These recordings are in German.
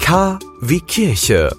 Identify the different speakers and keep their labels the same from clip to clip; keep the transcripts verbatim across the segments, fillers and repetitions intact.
Speaker 1: K wie Kirche.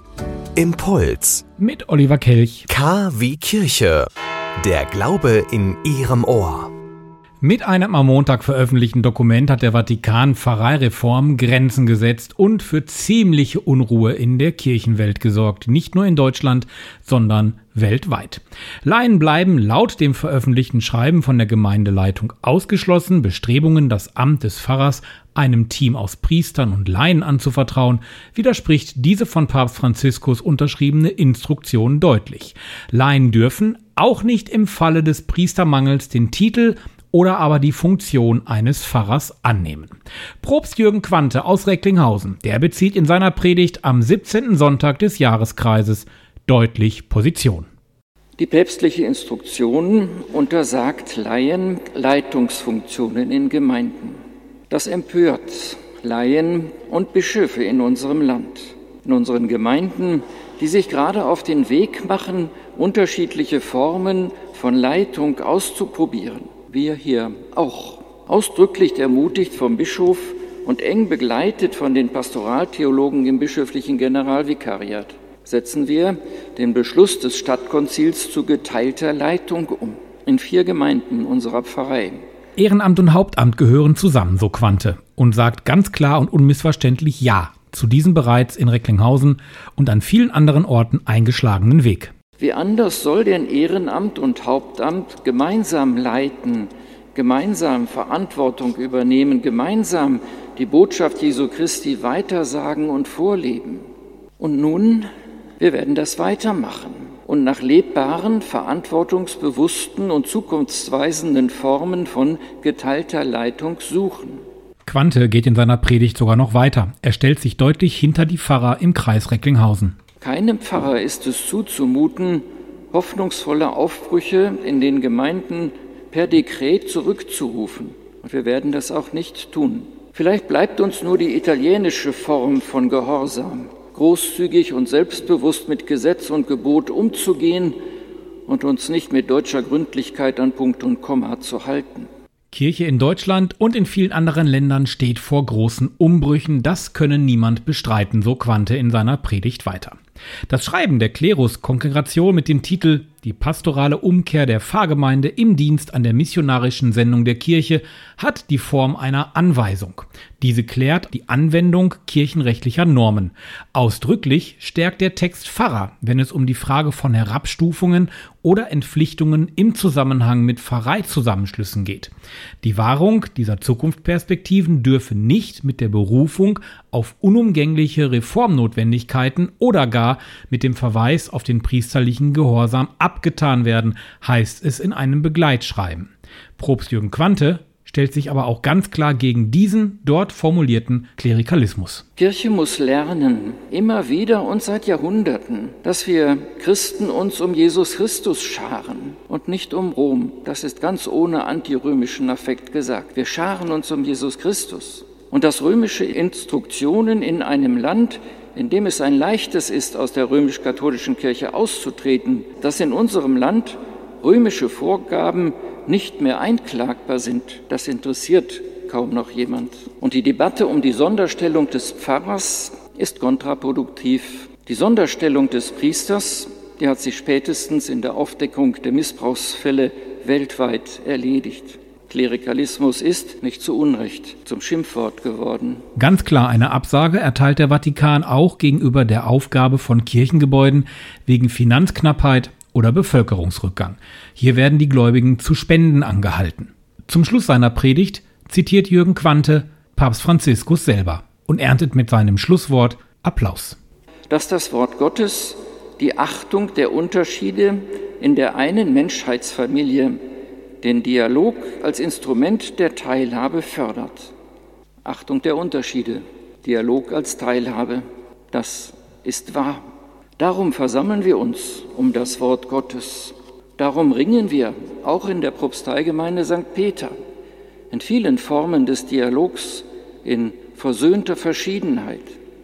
Speaker 1: Impuls.
Speaker 2: Mit Oliver Kelch.
Speaker 1: K wie Kirche. Der Glaube in Ihrem Ohr.
Speaker 2: Mit einem am Montag veröffentlichten Dokument hat der Vatikan Pfarreireform Grenzen gesetzt und für ziemliche Unruhe in der Kirchenwelt gesorgt. Nicht nur in Deutschland, sondern weltweit. Laien bleiben laut dem veröffentlichten Schreiben von der Gemeindeleitung ausgeschlossen. Bestrebungen, das Amt des Pfarrers einem Team aus Priestern und Laien anzuvertrauen, widerspricht diese von Papst Franziskus unterschriebene Instruktion deutlich. Laien dürfen, auch nicht im Falle des Priestermangels, den Titel oder aber die Funktion eines Pfarrers annehmen. Propst Jürgen Quante aus Recklinghausen, der bezieht in seiner Predigt am siebzehnten Sonntag des Jahreskreises deutlich Position.
Speaker 3: Die päpstliche Instruktion untersagt Laien Leitungsfunktionen in Gemeinden. Das empört Laien und Bischöfe in unserem Land, in unseren Gemeinden, die sich gerade auf den Weg machen, unterschiedliche Formen von Leitung auszuprobieren. Wir hier auch. Ausdrücklich ermutigt vom Bischof und eng begleitet von den Pastoraltheologen im bischöflichen Generalvikariat setzen wir den Beschluss des Stadtkonzils zu geteilter Leitung um. In vier Gemeinden unserer Pfarrei.
Speaker 2: Ehrenamt und Hauptamt gehören zusammen, so Quante, und sagt ganz klar und unmissverständlich Ja zu diesem bereits in Recklinghausen und an vielen anderen Orten eingeschlagenen Weg.
Speaker 3: Wie anders soll denn Ehrenamt und Hauptamt gemeinsam leiten, gemeinsam Verantwortung übernehmen, gemeinsam die Botschaft Jesu Christi weitersagen und vorleben? Und nun, wir werden das weitermachen und nach lebbaren, verantwortungsbewussten und zukunftsweisenden Formen von geteilter Leitung suchen.
Speaker 2: Quante geht in seiner Predigt sogar noch weiter. Er stellt sich deutlich hinter die Pfarrer im Kreis Recklinghausen.
Speaker 3: Keinem Pfarrer ist es zuzumuten, hoffnungsvolle Aufbrüche in den Gemeinden per Dekret zurückzurufen. Und wir werden das auch nicht tun. Vielleicht bleibt uns nur die italienische Form von Gehorsam, großzügig und selbstbewusst mit Gesetz und Gebot umzugehen und uns nicht mit deutscher Gründlichkeit an Punkt und Komma zu halten.
Speaker 2: Kirche in Deutschland und in vielen anderen Ländern steht vor großen Umbrüchen. Das können niemand bestreiten, so Quante in seiner Predigt weiter. Das Schreiben der Klerus-Kongregation mit dem Titel »Die pastorale Umkehr der Pfarrgemeinde im Dienst an der missionarischen Sendung der Kirche« hat die Form einer Anweisung. Diese klärt die Anwendung kirchenrechtlicher Normen. Ausdrücklich stärkt der Text Pfarrer, wenn es um die Frage von Herabstufungen oder Entpflichtungen im Zusammenhang mit Pfarreizusammenschlüssen geht. Die Wahrung dieser Zukunftsperspektiven dürfe nicht mit der Berufung auf unumgängliche Reformnotwendigkeiten oder gar mit dem Verweis auf den priesterlichen Gehorsam abgetan werden, heißt es in einem Begleitschreiben. Propst Jürgen Quante stellt sich aber auch ganz klar gegen diesen dort formulierten Klerikalismus.
Speaker 3: Kirche muss lernen, immer wieder und seit Jahrhunderten, dass wir Christen uns um Jesus Christus scharen und nicht um Rom. Das ist ganz ohne antirömischen Affekt gesagt. Wir scharen uns um Jesus Christus. Und dass römische Instruktionen in einem Land, in dem es ein leichtes ist, aus der römisch-katholischen Kirche auszutreten, dass in unserem Land römische Vorgaben nicht mehr einklagbar sind, das interessiert kaum noch jemand. Und die Debatte um die Sonderstellung des Pfarrers ist kontraproduktiv. Die Sonderstellung des Priesters, die hat sich spätestens in der Aufdeckung der Missbrauchsfälle weltweit erledigt. Klerikalismus ist, nicht zu Unrecht, zum Schimpfwort geworden.
Speaker 2: Ganz klar eine Absage erteilt der Vatikan auch gegenüber der Aufgabe von Kirchengebäuden wegen Finanzknappheit oder Bevölkerungsrückgang. Hier werden die Gläubigen zu Spenden angehalten. Zum Schluss seiner Predigt zitiert Jürgen Quante Papst Franziskus selber und erntet mit seinem Schlusswort Applaus.
Speaker 3: Dass das Wort Gottes die Achtung der Unterschiede in der einen Menschheitsfamilie, den Dialog als Instrument der Teilhabe fördert. Achtung der Unterschiede, Dialog als Teilhabe, das ist wahr. Darum versammeln wir uns um das Wort Gottes. Darum ringen wir, auch in der Propsteigemeinde Sankt Peter, in vielen Formen des Dialogs in versöhnter Verschiedenheit,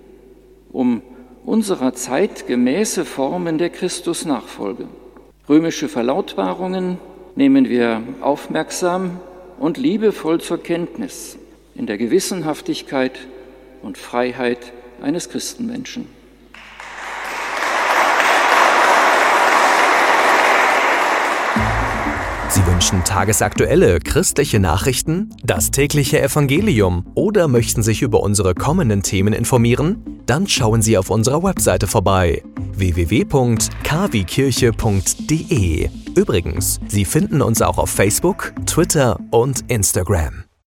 Speaker 3: um unserer Zeit gemäße Formen der Christusnachfolge. Römische Verlautbarungen nehmen wir aufmerksam und liebevoll zur Kenntnis, in der Gewissenhaftigkeit und Freiheit eines Christenmenschen.
Speaker 1: Sie wünschen tagesaktuelle christliche Nachrichten, das tägliche Evangelium oder möchten sich über unsere kommenden Themen informieren? Dann schauen Sie auf unserer Webseite vorbei w w w punkt k wie kirche punkt d e. Übrigens, Sie finden uns auch auf Facebook, Twitter und Instagram.